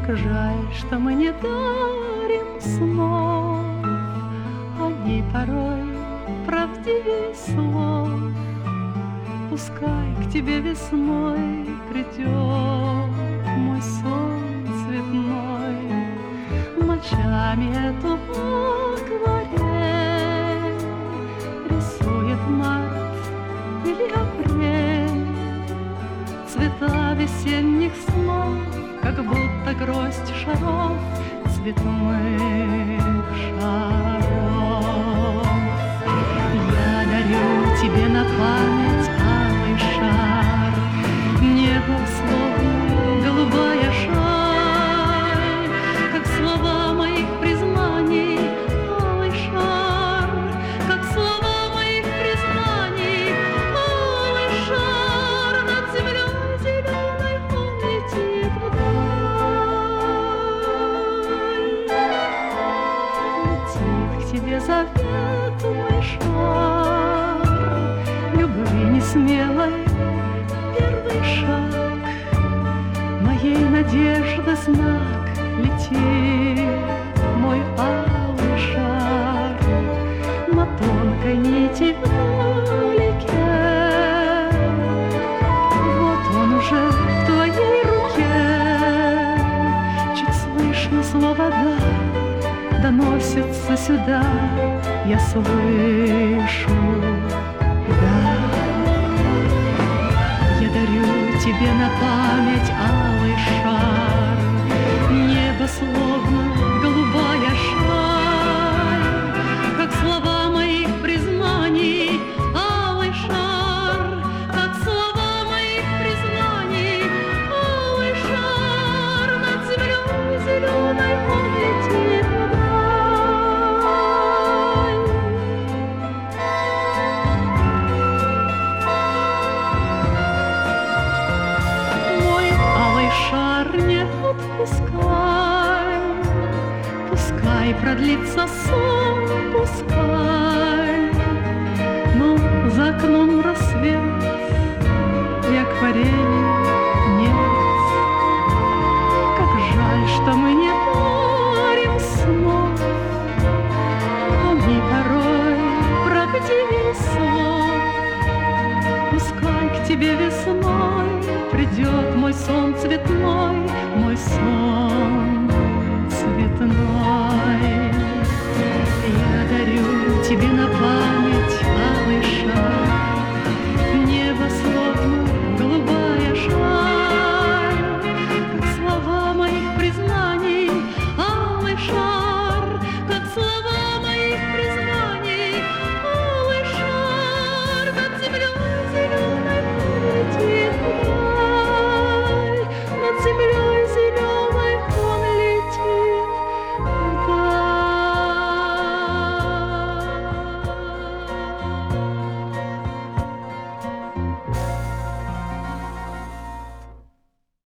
Как жаль, что мы не дарим снов, они порой правдивее слов. Пускай к тебе весной придет мой сон цветной, ночами эту акварель рисует март или апрель. Цвета весенних снов, как будто гроздь шаров, цветных шаров. Я дарю тебе на память алый шар, небо словно голубая шаль, как слова моих признаний, алый шар, как слова моих признаний, алый шар. Над землей зеленой он летит вдаль. Летит к тебе заветный шар любви несмелой, первый шаг моей надежды знак. Летит мой алый шар на тонкой нити вдалеке. Вот он уже в твоей руке, чуть слышно слово «да» доносится сюда. Я слышу «да». Я дарю тебе на память алый шар, небо словно голубая шаль, как слова моих признаний, алый шар, как слова моих признаний, алый шар. Над землей зеленой он летит вдаль. Мой алый шар не отпускай, пускай продлится сон, пускай. Но за окном рассвет и акварели нет. Как жаль, что мы не дарим снов, они порой правдивее слов. Пускай к тебе весной придет мой сон цветной, мой сон цветной. Я дарю